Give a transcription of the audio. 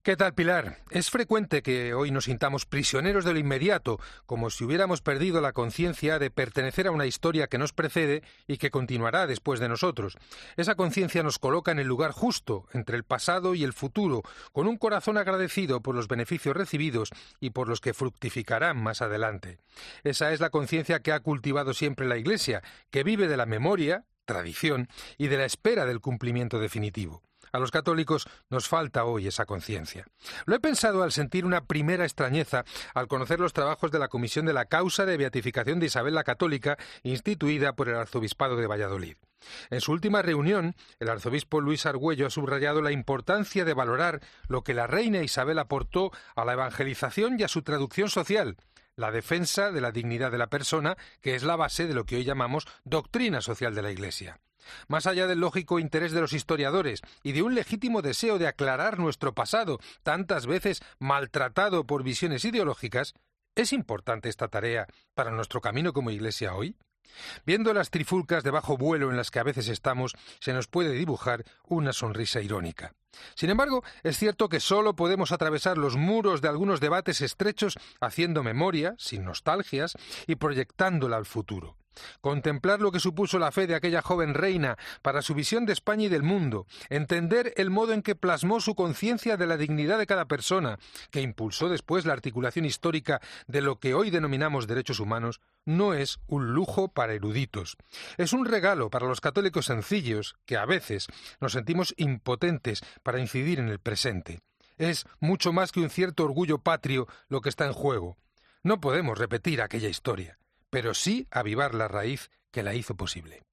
¿Qué tal, Pilar? Es frecuente que hoy nos sintamos prisioneros de lo inmediato, como si hubiéramos perdido la conciencia de pertenecer a una historia que nos precede y que continuará después de nosotros. Esa conciencia nos coloca en el lugar justo, entre el pasado y el futuro, con un corazón agradecido por los beneficios recibidos y por los que fructificarán más adelante. Esa es la conciencia que ha cultivado siempre la Iglesia, que vive de la memoria, tradición, y de la espera del cumplimiento definitivo. A los católicos nos falta hoy esa conciencia. Lo he pensado al sentir una primera extrañeza al conocer los trabajos de la Comisión de la Causa de Beatificación de Isabel la Católica, instituida por el Arzobispado de Valladolid. En su última reunión, el arzobispo Luis Argüello ha subrayado la importancia de valorar lo que la reina Isabel aportó a la evangelización y a su traducción social, la defensa de la dignidad de la persona, que es la base de lo que hoy llamamos doctrina social de la Iglesia. Más allá del lógico interés de los historiadores y de un legítimo deseo de aclarar nuestro pasado, tantas veces maltratado por visiones ideológicas, ¿es importante esta tarea para nuestro camino como Iglesia hoy? Viendo las trifulcas de bajo vuelo en las que a veces estamos, se nos puede dibujar una sonrisa irónica. Sin embargo, es cierto que solo podemos atravesar los muros de algunos debates estrechos haciendo memoria, sin nostalgias, y proyectándola al futuro. Contemplar lo que supuso la fe de aquella joven reina para su visión de España y del mundo, entender el modo en que plasmó su conciencia de la dignidad de cada persona, que impulsó después la articulación histórica de lo que hoy denominamos derechos humanos, no es un lujo para eruditos. Es un regalo para los católicos sencillos, que a veces nos sentimos impotentes para incidir en el presente. Es mucho más que un cierto orgullo patrio lo que está en juego. No podemos repetir aquella historia, pero sí avivar la raíz que la hizo posible.